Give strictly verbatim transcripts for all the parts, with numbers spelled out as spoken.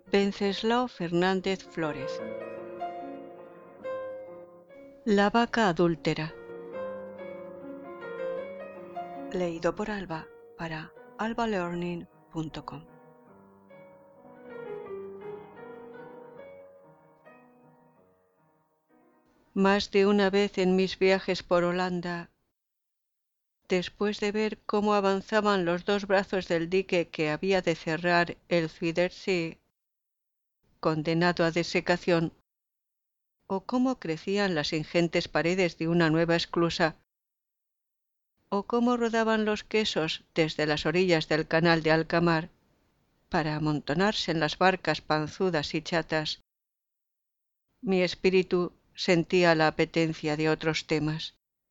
Wenceslao Fernández Flórez. La vaca adúltera. Leído por Alba para alba learning punto com. Más de una vez en mis viajes por Holanda, después de ver cómo avanzaban los dos brazos del dique que había de cerrar el Zuiderzee, condenado a desecación, o cómo crecían las ingentes paredes de una nueva esclusa, o cómo rodaban los quesos desde las orillas del canal de Alcamar para amontonarse en las barcas panzudas y chatas, mi espíritu sentía la apetencia de otros temas.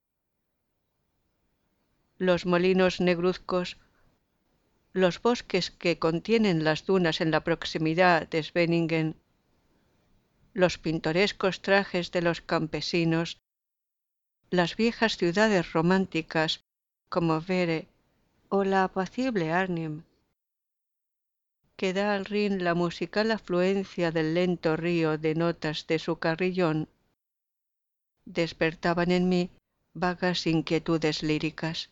Los molinos negruzcos, los bosques que contienen las dunas en la proximidad de Scheveningen, los pintorescos trajes de los campesinos, las viejas ciudades románticas como Vere o la apacible Arnhem, que da al Rin la musical afluencia del lento río de notas de su carrillón, despertaban en mí vagas inquietudes líricas.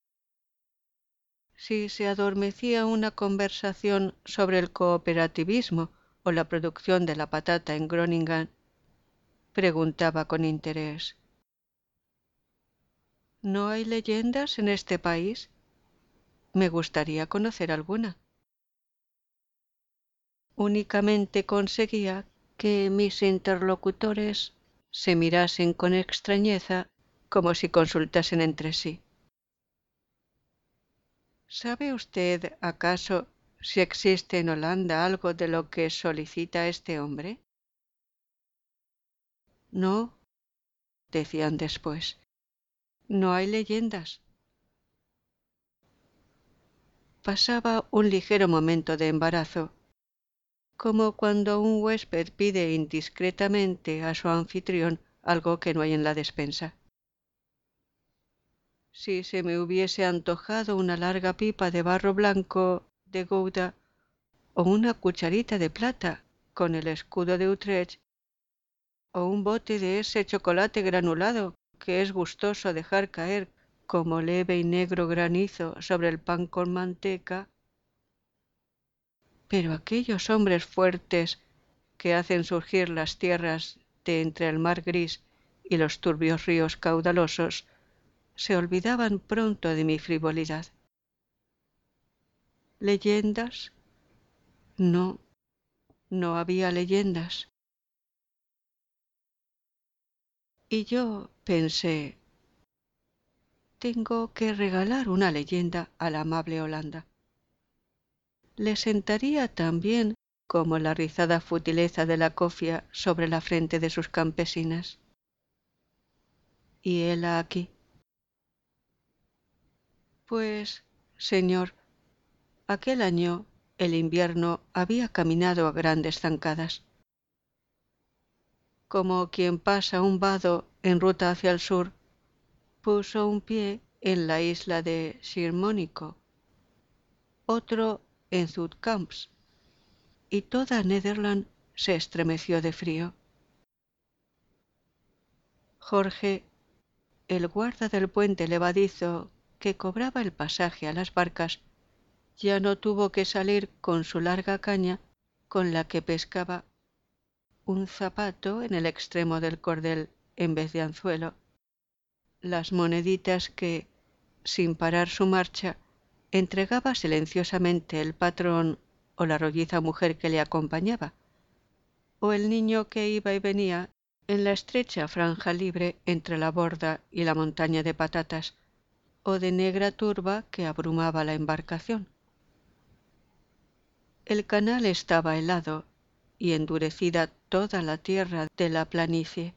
Si se adormecía una conversación sobre el cooperativismo o la producción de la patata en Groningen, preguntaba con interés: ¿no hay leyendas en este país? Me gustaría conocer alguna. Únicamente conseguía que mis interlocutores se mirasen con extrañeza como si consultasen entre sí. ¿Sabe usted, acaso, si existe en Holanda algo de lo que solicita este hombre? No, decían después, no hay leyendas. Pasaba un ligero momento de embarazo, como cuando un huésped pide indiscretamente a su anfitrión algo que no hay en la despensa. Si se me hubiese antojado una larga pipa de barro blanco de Gouda o una cucharita de plata con el escudo de Utrecht, o un bote de ese chocolate granulado que es gustoso dejar caer como leve y negro granizo sobre el pan con manteca, pero aquellos hombres fuertes que hacen surgir las tierras de entre el mar gris y los turbios ríos caudalosos se olvidaban pronto de mi frivolidad. ¿Leyendas? No, no había leyendas. Y yo pensé, tengo que regalar una leyenda a la amable Holanda. Le sentaría tan bien como la rizada futileza de la cofia sobre la frente de sus campesinas. Y hela aquí. Pues, señor, aquel año el invierno había caminado a grandes zancadas. Como quien pasa un vado en ruta hacia el sur, puso un pie en la isla de Schiermonnikoog, otro en Zoutkamps, y toda Nederland se estremeció de frío. Jorge, el guarda del puente levadizo que cobraba el pasaje a las barcas, ya no tuvo que salir con su larga caña con la que pescaba un zapato en el extremo del cordel en vez de anzuelo, las moneditas que, sin parar su marcha, entregaba silenciosamente el patrón o la rolliza mujer que le acompañaba, o el niño que iba y venía en la estrecha franja libre entre la borda y la montaña de patatas o de negra turba que abrumaba la embarcación. El canal estaba helado y endurecida toda la tierra de la planicie.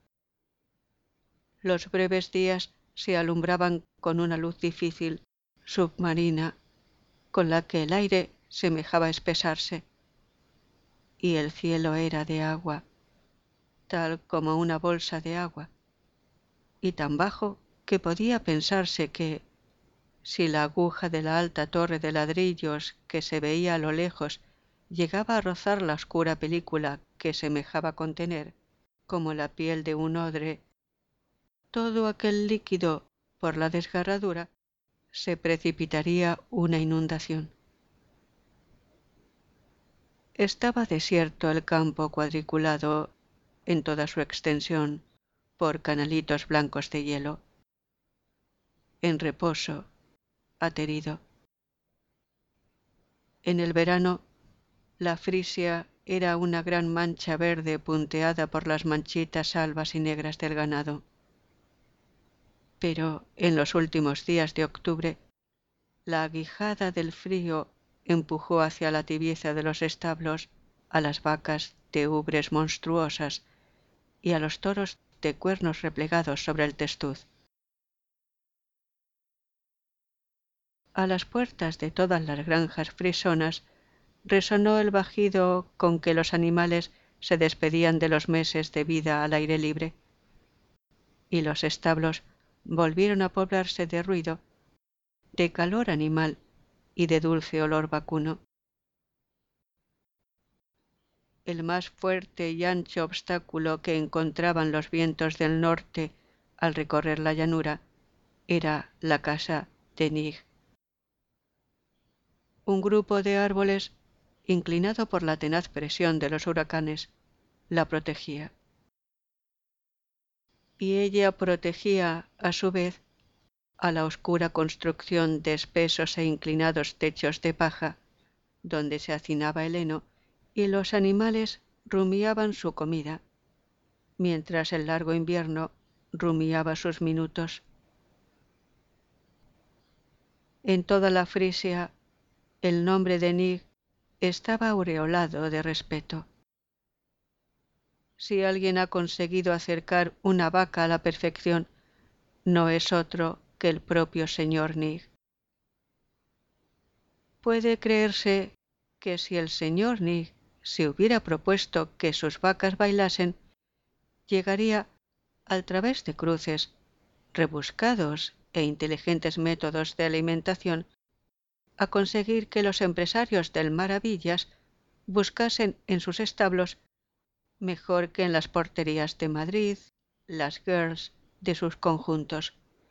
Los breves días se alumbraban con una luz difícil, submarina, con la que el aire semejaba espesarse, y el cielo era de agua, tal como una bolsa de agua, y tan bajo que podía pensarse que, si la aguja de la alta torre de ladrillos que se veía a lo lejos llegaba a rozar la oscura película que semejaba contener, como la piel de un odre, todo aquel líquido por la desgarradura, se precipitaría una inundación. Estaba desierto el campo cuadriculado en toda su extensión por canalitos blancos de hielo, en reposo, aterido. En el verano, la Frisia era una gran mancha verde punteada por las manchitas albas y negras del ganado. Pero en los últimos días de octubre, la aguijada del frío empujó hacia la tibieza de los establos a las vacas de ubres monstruosas y a los toros de cuernos replegados sobre el testuz. A las puertas de todas las granjas frisonas resonó el bajido con que los animales se despedían de los meses de vida al aire libre, y los establos volvieron a poblarse de ruido, de calor animal y de dulce olor vacuno. El más fuerte y ancho obstáculo que encontraban los vientos del norte al recorrer la llanura era la casa de Nig. Un grupo de árboles, inclinado por la tenaz presión de los huracanes, la protegía. Y ella protegía, a su vez, a la oscura construcción de espesos e inclinados techos de paja, donde se hacinaba el heno y los animales rumiaban su comida, mientras el largo invierno rumiaba sus minutos. En toda la Frisia, el nombre de Nig estaba aureolado de respeto. Si alguien ha conseguido acercar una vaca a la perfección, no es otro que el propio señor Nig. Puede creerse que si el señor Nig se hubiera propuesto que sus vacas bailasen, llegaría, al través de cruces, rebuscados e inteligentes métodos de alimentación, a conseguir que los empresarios del Maravillas buscasen en sus establos, mejor que en las porterías de Madrid, las girls de sus conjuntos.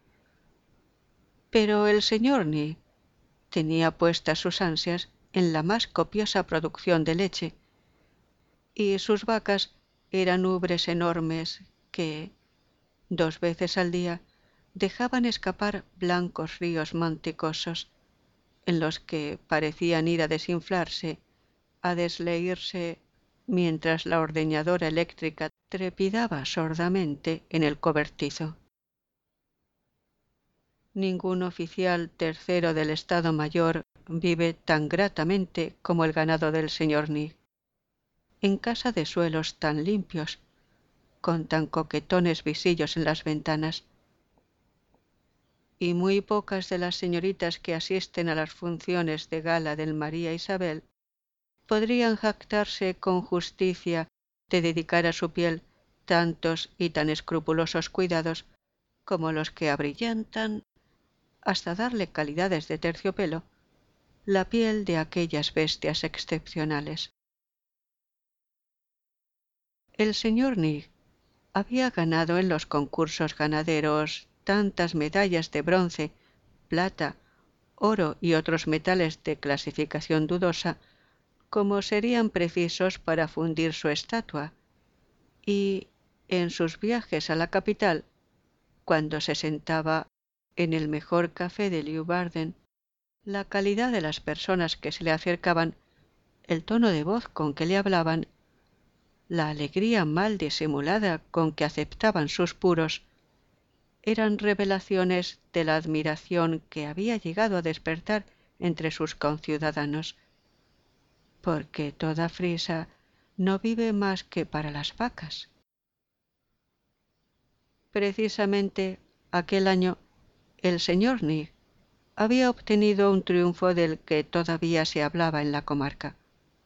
Pero el señor Nig tenía puestas sus ansias en la más copiosa producción de leche, y sus vacas eran ubres enormes que, dos veces al día, dejaban escapar blancos ríos mantecosos, en los que parecían ir a desinflarse, a desleírse, mientras la ordeñadora eléctrica trepidaba sordamente en el cobertizo. Ningún oficial tercero del Estado Mayor vive tan gratamente como el ganado del señor Nig, en casa de suelos tan limpios, con tan coquetones visillos en las ventanas. Y muy pocas de las señoritas que asisten a las funciones de gala del María Isabel podrían jactarse con justicia de dedicar a su piel tantos y tan escrupulosos cuidados como los que abrillantan, hasta darle calidades de terciopelo, la piel de aquellas bestias excepcionales. El señor Nig había ganado en los concursos ganaderos tantas medallas de bronce, plata, oro y otros metales de clasificación dudosa como serían precisos para fundir su estatua, y en sus viajes a la capital, cuando se sentaba en el mejor café de Leeuwarden, la calidad de las personas que se le acercaban, el tono de voz con que le hablaban, la alegría mal disimulada con que aceptaban sus puros, eran revelaciones de la admiración que había llegado a despertar entre sus conciudadanos, porque toda Frisia no vive más que para las vacas. Precisamente aquel año el señor Nig había obtenido un triunfo del que todavía se hablaba en la comarca.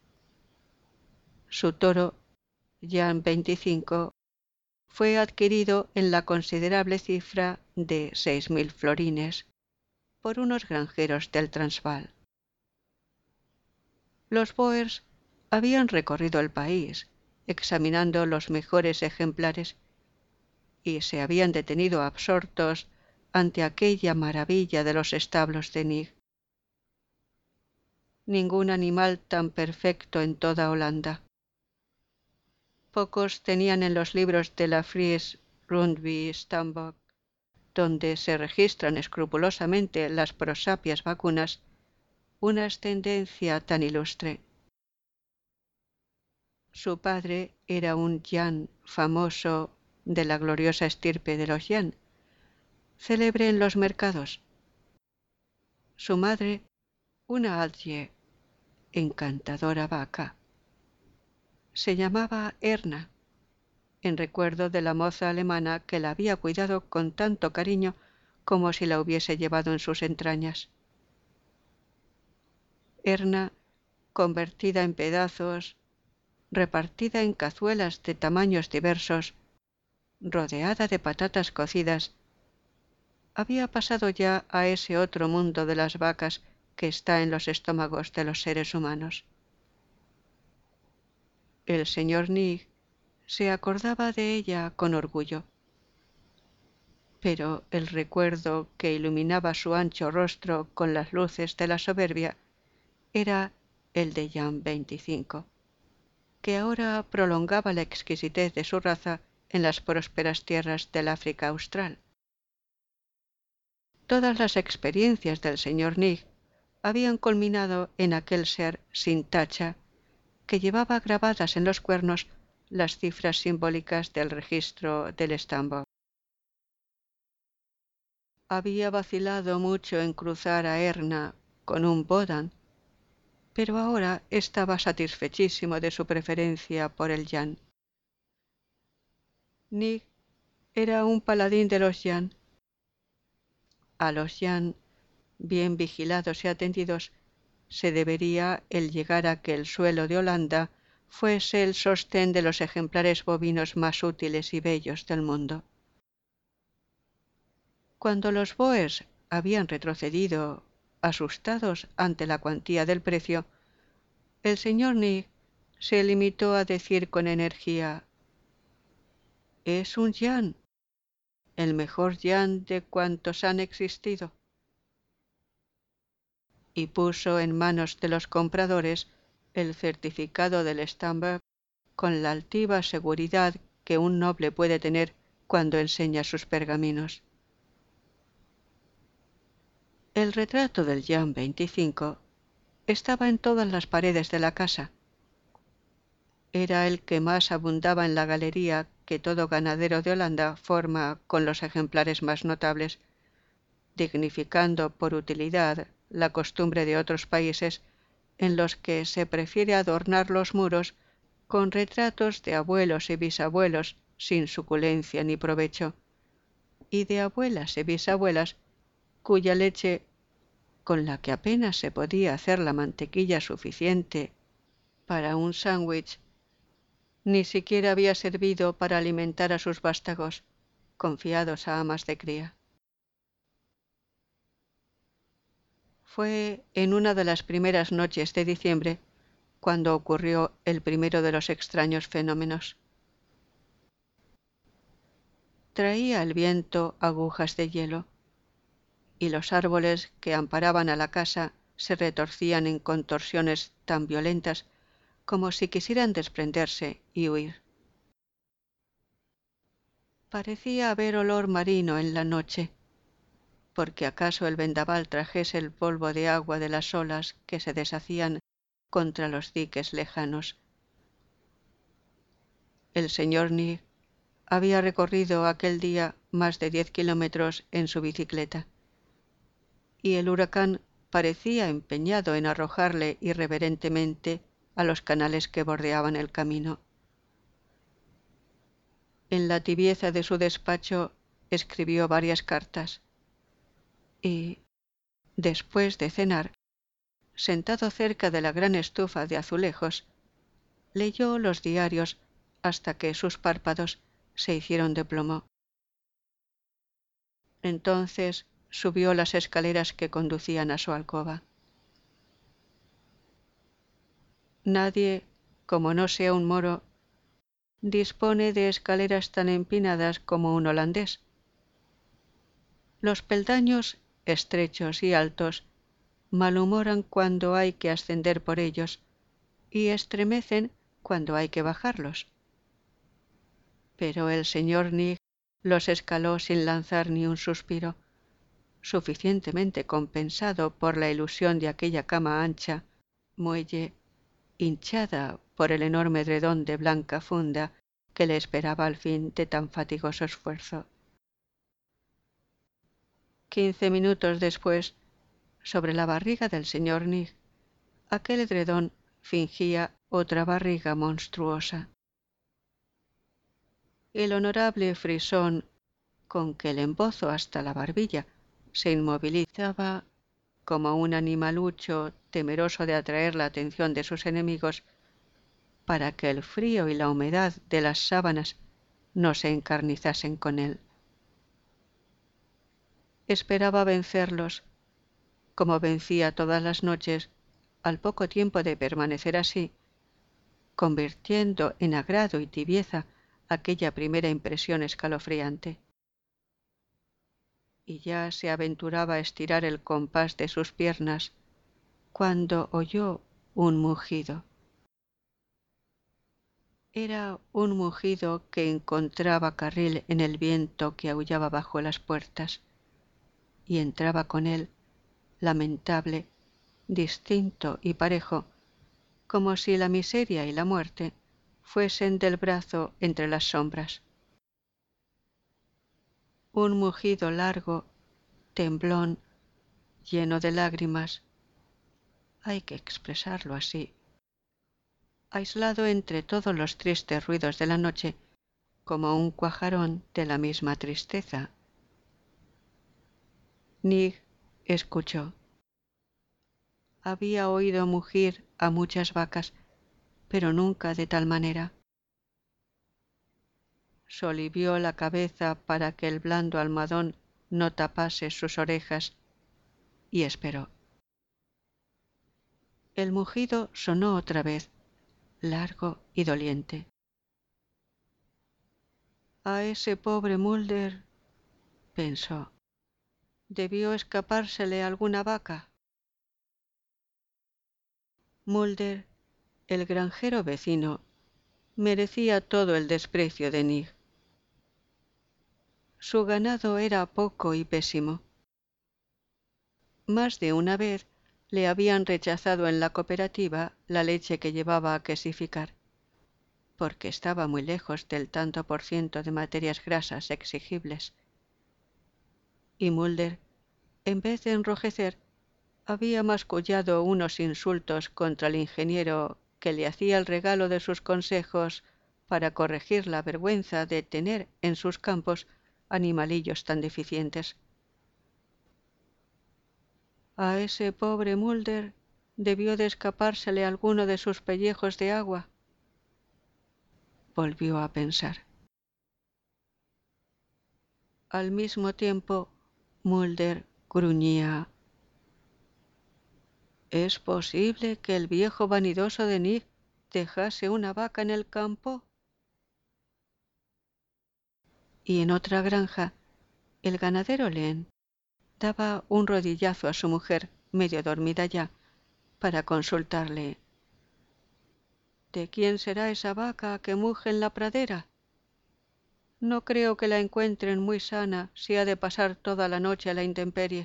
Su toro, Jan veinticinco, fue adquirido en la considerable cifra de seis mil florines por unos granjeros del Transvaal. Los Boers habían recorrido el país, examinando los mejores ejemplares, y se habían detenido absortos ante aquella maravilla de los establos de Nig. Ningún animal tan perfecto en toda Holanda. Pocos tenían en los libros de la Fries Rundby Stambok, donde se registran escrupulosamente las prosapias vacunas, una ascendencia tan ilustre. Su padre era un Jan famoso de la gloriosa estirpe de los Jan, célebre en los mercados. Su madre, una Algie, encantadora vaca. Se llamaba Erna, en recuerdo de la moza alemana que la había cuidado con tanto cariño como si la hubiese llevado en sus entrañas. Erna, convertida en pedazos, repartida en cazuelas de tamaños diversos, rodeada de patatas cocidas, había pasado ya a ese otro mundo de las vacas que está en los estómagos de los seres humanos. El señor Nig se acordaba de ella con orgullo, pero el recuerdo que iluminaba su ancho rostro con las luces de la soberbia era el de Jan veinticinco, que ahora prolongaba la exquisitez de su raza en las prósperas tierras del África austral. Todas las experiencias del señor Nig habían culminado en aquel ser sin tacha que llevaba grabadas en los cuernos las cifras simbólicas del registro del Stambok. Había vacilado mucho en cruzar a Erna con un Bodan, pero ahora estaba satisfechísimo de su preferencia por el Jan. Nig era un paladín de los Jan. A los Jan, bien vigilados y atendidos, se debería el llegar a que el suelo de Holanda fuese el sostén de los ejemplares bovinos más útiles y bellos del mundo. Cuando los Boers habían retrocedido, asustados ante la cuantía del precio, el señor Nig se limitó a decir con energía: «Es un Jan, el mejor Jan de cuantos han existido», y puso en manos de los compradores el certificado del Stambok con la altiva seguridad que un noble puede tener cuando enseña sus pergaminos. El retrato del Jan veinticinco estaba en todas las paredes de la casa. Era el que más abundaba en la galería que todo ganadero de Holanda forma con los ejemplares más notables, dignificando por utilidad la costumbre de otros países en los que se prefiere adornar los muros con retratos de abuelos y bisabuelos sin suculencia ni provecho, y de abuelas y bisabuelas cuya leche, con la que apenas se podía hacer la mantequilla suficiente para un sándwich, ni siquiera había servido para alimentar a sus vástagos, confiados a amas de cría. Fue en una de las primeras noches de diciembre cuando ocurrió el primero de los extraños fenómenos. Traía el viento agujas de hielo, y los árboles que amparaban a la casa se retorcían en contorsiones tan violentas como si quisieran desprenderse y huir. Parecía haber olor marino en la noche, porque acaso el vendaval trajese el polvo de agua de las olas que se deshacían contra los diques lejanos. El señor Nig había recorrido aquel día más de diez kilómetros en su bicicleta, y el huracán parecía empeñado en arrojarle irreverentemente a los canales que bordeaban el camino. En la tibieza de su despacho escribió varias cartas y, después de cenar, sentado cerca de la gran estufa de azulejos, leyó los diarios hasta que sus párpados se hicieron de plomo. Entonces subió las escaleras que conducían a su alcoba. Nadie como no sea un moro, dispone de escaleras tan empinadas como un holandés. Los peldaños, estrechos y altos, malhumoran cuando hay que ascender por ellos y estremecen cuando hay que bajarlos. Pero el señor Nig los escaló sin lanzar ni un suspiro, suficientemente compensado por la ilusión de aquella cama ancha, muelle, hinchada por el enorme edredón de blanca funda que le esperaba al fin de tan fatigoso esfuerzo. Quince minutos después, sobre la barriga del señor Nig, aquel edredón fingía otra barriga monstruosa. El honorable frisón, con que el embozo hasta la barbilla se inmovilizaba como un animalucho temeroso de atraer la atención de sus enemigos, para que el frío y la humedad de las sábanas no se encarnizasen con él. Esperaba vencerlos, como vencía todas las noches, al poco tiempo de permanecer así, convirtiendo en agrado y tibieza aquella primera impresión escalofriante. Y ya se aventuraba a estirar el compás de sus piernas, cuando oyó un mugido. Era un mugido que encontraba carril en el viento que aullaba bajo las puertas, y entraba con él, lamentable, distinto y parejo, como si la miseria y la muerte fuesen del brazo entre las sombras. Un mugido largo, temblón, lleno de lágrimas, hay que expresarlo así, aislado entre todos los tristes ruidos de la noche, como un cuajarón de la misma tristeza. Nig escuchó. Había oído mugir a muchas vacas, pero nunca de tal manera. Solivió la cabeza para que el blando almohadón no tapase sus orejas y esperó. El mugido sonó otra vez, largo y doliente. A ese pobre Mulder, pensó, debió escapársele alguna vaca. Mulder, el granjero vecino, merecía todo el desprecio de Nig. Su ganado era poco y pésimo. Más de una vez le habían rechazado en la cooperativa la leche que llevaba a quesificar, porque estaba muy lejos del tanto por ciento de materias grasas exigibles. Y Mulder, en vez de enrojecer, había mascullado unos insultos contra el ingeniero que le hacía el regalo de sus consejos para corregir la vergüenza de tener en sus campos animalillos tan deficientes. A ese pobre Mulder debió de escapársele alguno de sus pellejos de agua. Volvió a pensar. Al mismo tiempo, Mulder gruñía. ¿Es posible que el viejo vanidoso de Nig dejase una vaca en el campo? Y en otra granja, el ganadero Len daba un rodillazo a su mujer, medio dormida ya, para consultarle. ¿De quién será esa vaca que muge en la pradera? No creo que la encuentren muy sana si ha de pasar toda la noche a la intemperie.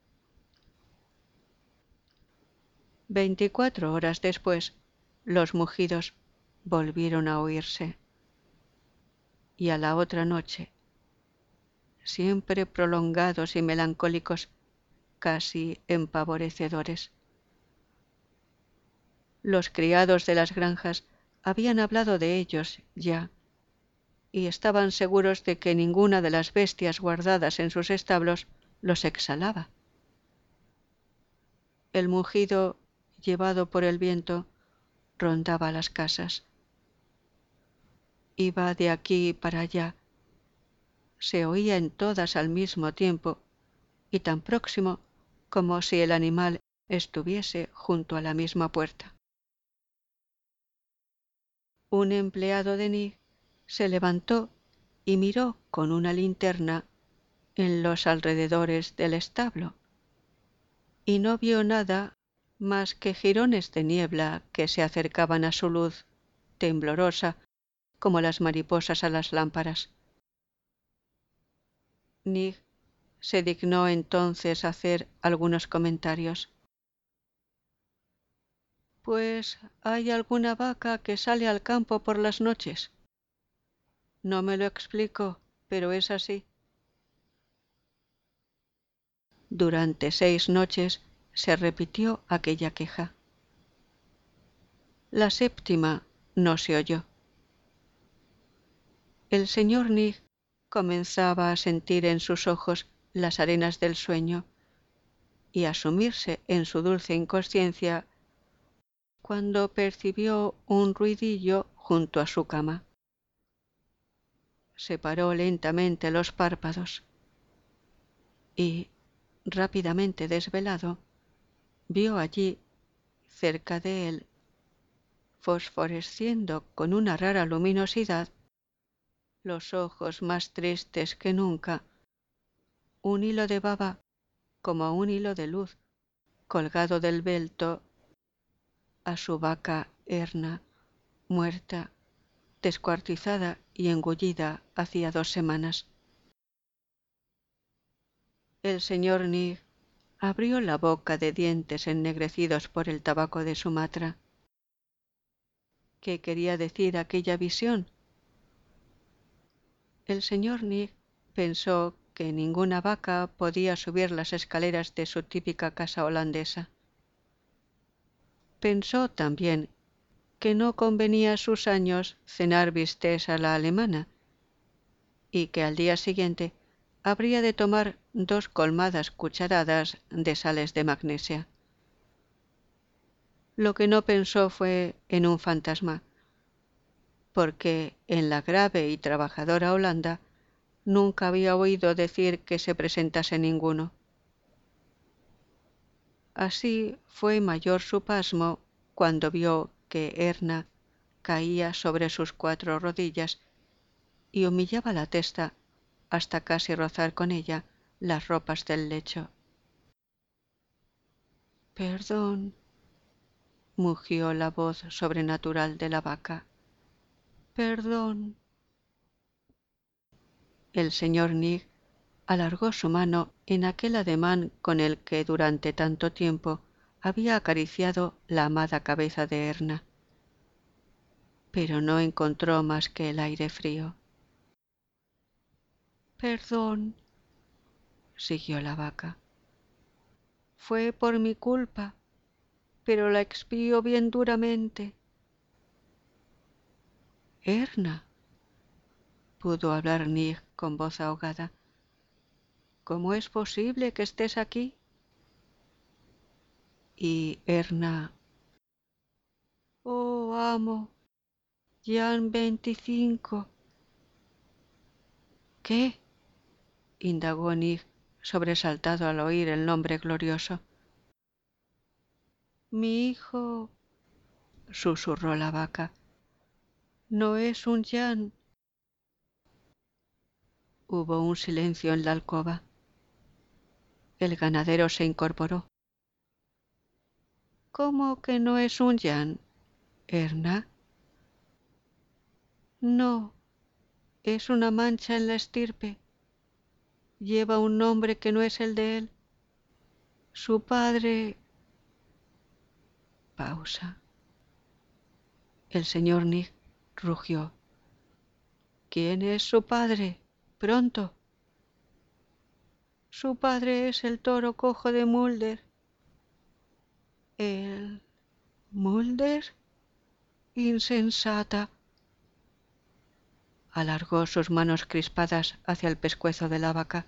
Veinticuatro horas después, los mugidos volvieron a oírse. Y a la otra noche, siempre prolongados y melancólicos, casi empavorecedores. Los criados de las granjas habían hablado de ellos ya, y estaban seguros de que ninguna de las bestias guardadas en sus establos los exhalaba. El mugido, llevado por el viento, rondaba las casas. Iba de aquí para allá. Se oía en todas al mismo tiempo y tan próximo como si el animal estuviese junto a la misma puerta. un empleado de Nig se levantó y miró con una linterna en los alrededores del establo, y no vio nada más que jirones de niebla que se acercaban a su luz, temblorosa como las mariposas a las lámparas. Nig se dignó entonces hacer algunos comentarios. Pues hay alguna vaca que sale al campo por las noches. No me lo explico, pero es así. Durante seis noches se repitió aquella queja. La séptima no se oyó. El señor Nig comenzaba a sentir en sus ojos las arenas del sueño y a sumirse en su dulce inconsciencia cuando percibió un ruidillo junto a su cama. Separó lentamente los párpados y, rápidamente desvelado, vio allí, cerca de él, fosforesciendo con una rara luminosidad, los ojos más tristes que nunca, un hilo de baba como un hilo de luz colgado del belto a su vaca Erna, muerta, descuartizada y engullida hacía dos semanas. El señor Nig abrió la boca de dientes ennegrecidos por el tabaco de Sumatra. ¿Qué quería decir aquella visión? El señor Nig pensó que ninguna vaca podía subir las escaleras de su típica casa holandesa. Pensó también que no convenía a sus años cenar bistecs a la alemana y que al día siguiente habría de tomar dos colmadas cucharadas de sales de magnesia. Lo que no pensó fue en un fantasma, porque en la grave y trabajadora Holanda nunca había oído decir que se presentase ninguno. Así fue mayor su pasmo cuando vio que Erna caía sobre sus cuatro rodillas y humillaba la testa hasta casi rozar con ella las ropas del lecho. Perdón, mugió la voz sobrenatural de la vaca. Perdón. El señor Nig alargó su mano en aquel ademán con el que durante tanto tiempo había acariciado la amada cabeza de Erna, pero no encontró más que el aire frío. Perdón, siguió la vaca. Fue por mi culpa, pero la expío bien duramente. Erna, pudo hablar Nig con voz ahogada. ¿Cómo es posible que estés aquí? Y Erna, oh amo, ya han veinticinco. ¿Qué? Indagó Nig, sobresaltado al oír el nombre glorioso. Mi hijo, susurró la vaca, no es un Jan. Hubo un silencio en la alcoba. El ganadero se incorporó. ¿Cómo que no es un Jan, Erna? No, es una mancha en la estirpe. Lleva un nombre que no es el de él. Su padre... Pausa. El señor Nig rugió. ¿Quién es su padre? Pronto. Su padre es el toro cojo de Mulder. ¿El Mulder? Insensata. Alargó sus manos crispadas hacia el pescuezo de la vaca.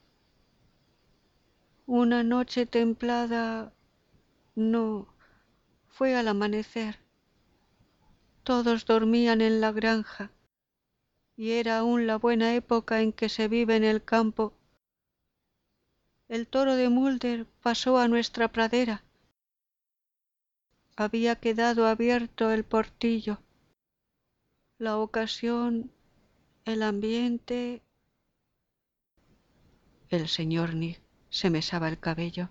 Una noche templada... No, fue al amanecer. Todos dormían en la granja, y era aún la buena época en que se vive en el campo. El toro de Mulder pasó a nuestra pradera. Había quedado abierto el portillo. la ocasión, el ambiente. El señor Nig se mesaba el cabello.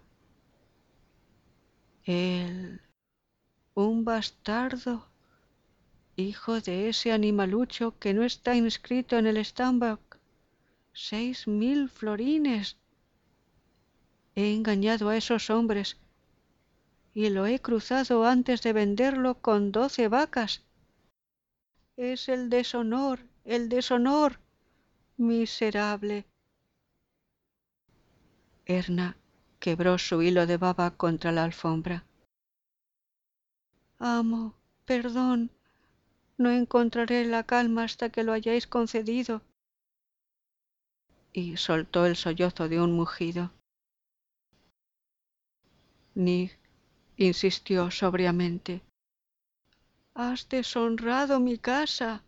Él, un bastardo, hijo de ese animalucho que no está inscrito en el Stambuk. Seis mil florines. He engañado a esos hombres y lo he cruzado antes de venderlo con doce vacas. Es el deshonor, el deshonor, miserable. Erna quebró su hilo de baba contra la alfombra. Amo, perdón, no encontraré la calma hasta que lo hayáis concedido. Y soltó el sollozo de un mugido. Nig insistió sobriamente. Has deshonrado mi casa.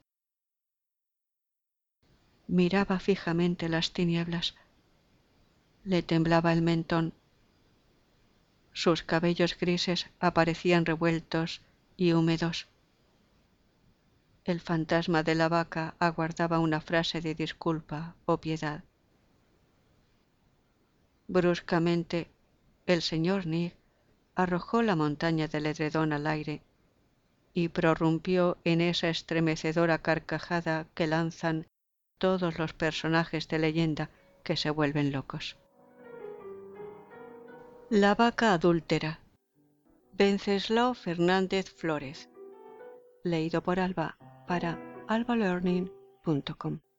Miraba fijamente las tinieblas. Le temblaba el mentón. Sus cabellos grises aparecían revueltos y húmedos. El fantasma de la vaca aguardaba una frase de disculpa o piedad. Bruscamente, el señor Nig arrojó la montaña del edredón al aire y prorrumpió en esa estremecedora carcajada que lanzan todos los personajes de leyenda que se vuelven locos. La vaca adúltera. Venceslao Fernández Flórez. Leído por Alba para alba learning punto com.